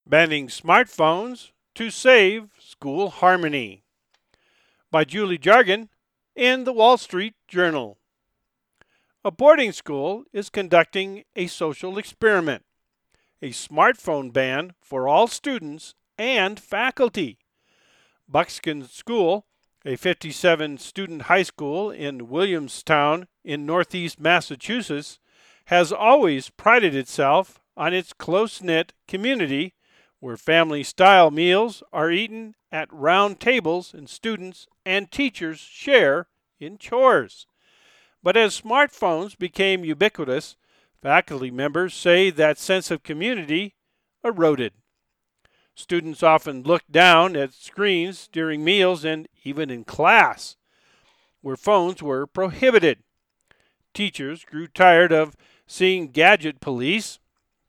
Banning Smartphones to Save School Harmony by Julie Jargon in the Wall Street Journal. A boarding school is conducting a social experiment, a smartphone ban for all students and faculty. Buckskin School, a 57-student high school in Williamstown in northeast Massachusetts, has always prided itself on its close-knit community where family-style meals are eaten at round tables and students and teachers share in chores. But as smartphones became ubiquitous, faculty members say that sense of community eroded. Students often looked down at screens during meals and even in class, where phones were prohibited. Teachers grew tired of seeing gadget police.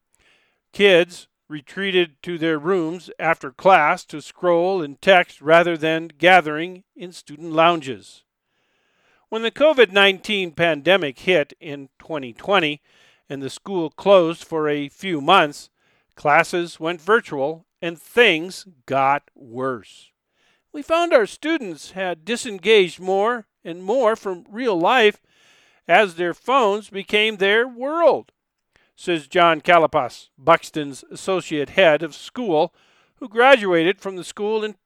Kids retreated to their rooms after class to scroll and text rather than gathering in student lounges. When the COVID-19 pandemic hit in 2020 and the school closed for a few months, classes went virtual and things got worse. We found our students had disengaged more and more from real life as their phones became their world, says John Kalapas, Buxton's associate head of school, who graduated from the school in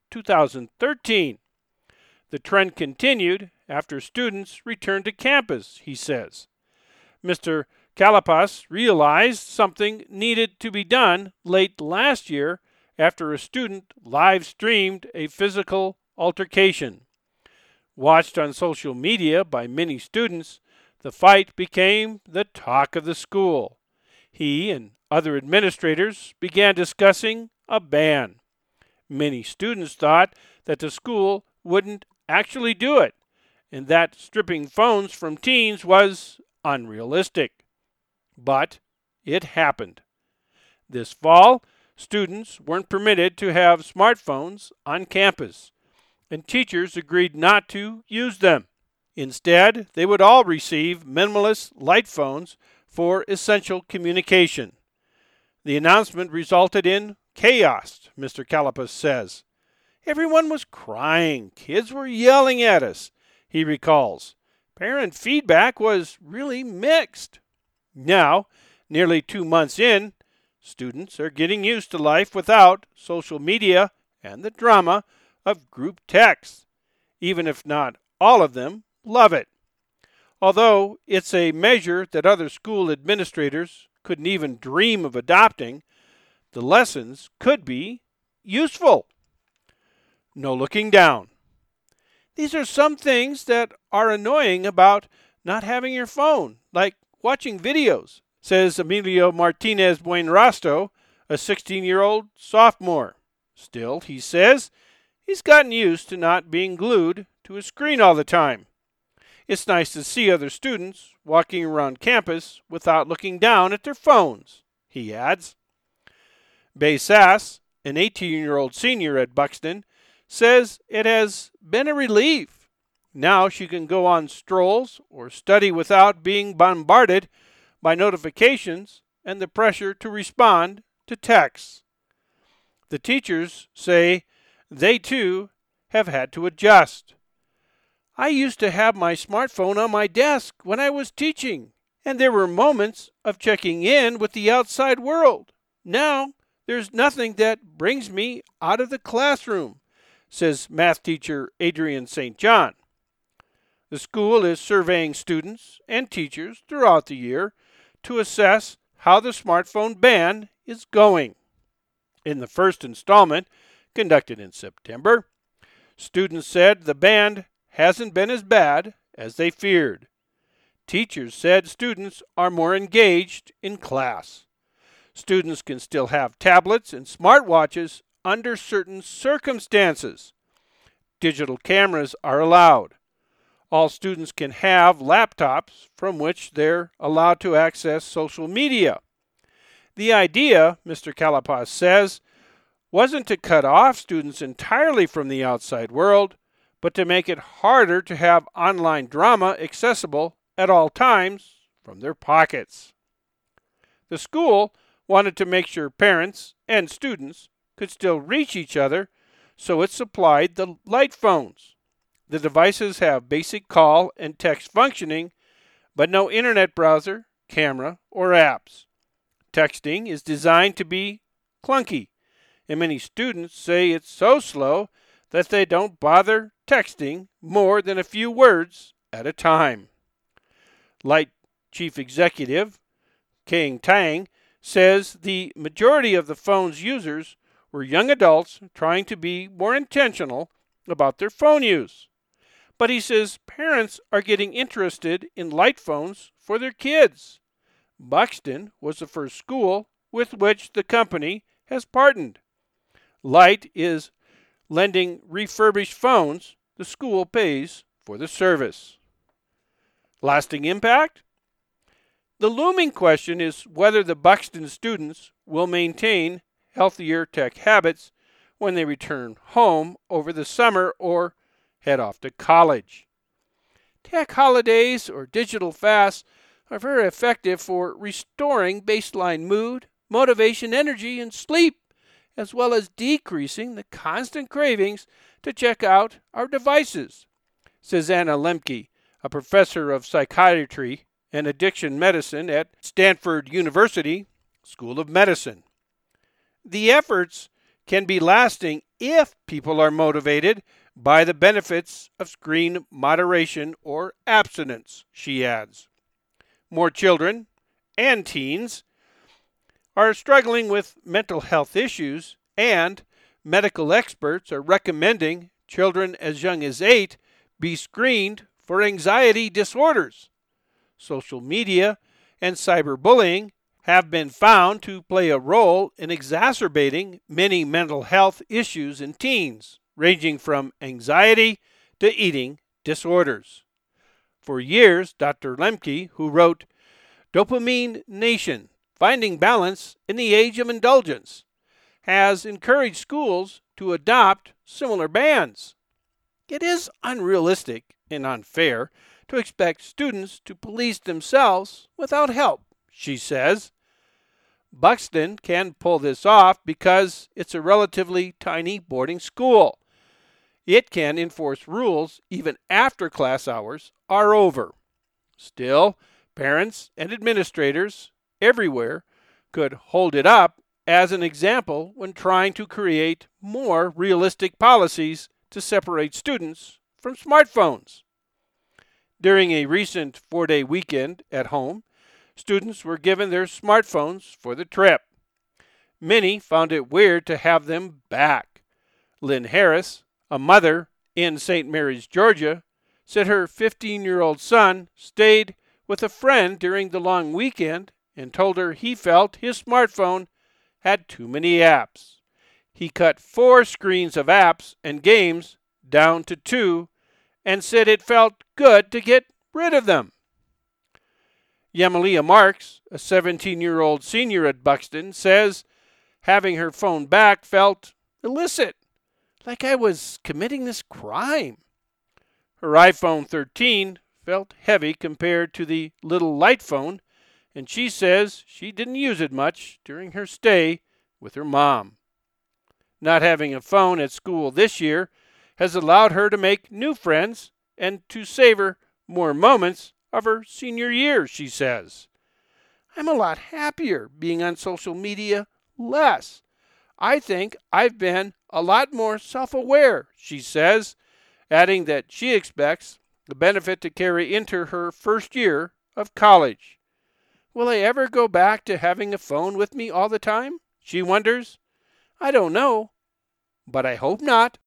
2013. The trend continued after students returned to campus, he says. Mr. Kalapas realized something needed to be done late last year after a student live-streamed a physical altercation. Watched on social media by many students, the fight became the talk of the school. He and other administrators began discussing a ban. Many students thought that the school wouldn't actually do it, and that stripping phones from teens was unrealistic. But it happened. This fall, students weren't permitted to have smartphones on campus, and teachers agreed not to use them. Instead, they would all receive minimalist light phones for essential communication. The announcement resulted in chaos, Mr. Kalapas says. Everyone was crying. Kids were yelling at us, he recalls. Parent feedback was really mixed. Now, nearly 2 months in, students are getting used to life without social media and the drama of group texts, even if not all of them love it. Although it's a measure that other school administrators couldn't even dream of adopting, the lessons could be useful. No looking down. These are some things that are annoying about not having your phone, like watching videos, says Emilio Martinez Buenrostro, a 16-year-old sophomore. Still, he says, he's gotten used to not being glued to a screen all the time. It's nice to see other students walking around campus without looking down at their phones, he adds. Bay Sass, an 18-year-old senior at Buxton, says it has been a relief. Now she can go on strolls or study without being bombarded by notifications and the pressure to respond to texts. The teachers say they too have had to adjust. I used to have my smartphone on my desk when I was teaching, and there were moments of checking in with the outside world. Now, there's nothing that brings me out of the classroom, says math teacher Adrian St. John. The school is surveying students and teachers throughout the year to assess how the smartphone ban is going. In the first installment, conducted in September, students said the ban hasn't been as bad as they feared. Teachers said students are more engaged in class. Students can still have tablets and smartwatches under certain circumstances. Digital cameras are allowed. All students can have laptops from which they're allowed to access social media. The idea, Mr. Kalapas says, wasn't to cut off students entirely from the outside world, but to make it harder to have online drama accessible at all times from their pockets. The school wanted to make sure parents and students could still reach each other, so it supplied the light phones. The devices have basic call and text functioning, but no internet browser, camera, or apps. Texting is designed to be clunky, and many students say it's so slow that they don't bother texting more than a few words at a time. Light Chief Executive Kang Tang says the majority of the phone's users were young adults trying to be more intentional about their phone use. But he says parents are getting interested in light phones for their kids. Buxton was the first school with which the company has partnered. Light is lending refurbished phones. The school pays for the service. Lasting impact? The looming question is whether the Buxton students will maintain healthier tech habits when they return home over the summer or head off to college. Tech holidays or digital fasts are very effective for restoring baseline mood, motivation, energy, and sleep, as well as decreasing the constant cravings to check out our devices, says Anna Lemke, a professor of psychiatry and addiction medicine at Stanford University School of Medicine. The efforts can be lasting if people are motivated by the benefits of screen moderation or abstinence, she adds. More children and teens are struggling with mental health issues, and medical experts are recommending children as young as 8 be screened for anxiety disorders. Social media and cyberbullying have been found to play a role in exacerbating many mental health issues in teens, ranging from anxiety to eating disorders. For years, Dr. Lemke, who wrote Dopamine Nation, Finding Balance in the Age of Indulgence, has encouraged schools to adopt similar bans. It is unrealistic and unfair to expect students to police themselves without help, she says. Buxton can pull this off because it's a relatively tiny boarding school. It can enforce rules even after class hours are over. Still, parents and administrators everywhere could hold it up as an example when trying to create more realistic policies to separate students from smartphones. During a recent 4-day weekend at home, students were given their smartphones for the trip. Many found it weird to have them back. Lynn Harris, a mother in St. Mary's, Georgia, said her 15-year-old son stayed with a friend during the long weekend and told her he felt his smartphone had too many apps. He cut 4 screens of apps and games down to 2 and said it felt good to get rid of them. Yamalia Marks, a 17-year-old senior at Buxton, says having her phone back felt illicit, like I was committing this crime. Her iPhone 13 felt heavy compared to the little light phone, and she says she didn't use it much during her stay with her mom. Not having a phone at school this year has allowed her to make new friends and to savor more moments of her senior year, she says. I'm a lot happier being on social media less. I think I've been a lot more self-aware, she says, adding that she expects the benefit to carry into her first year of college. Will I ever go back to having a phone with me all the time? She wonders. I don't know, but I hope not.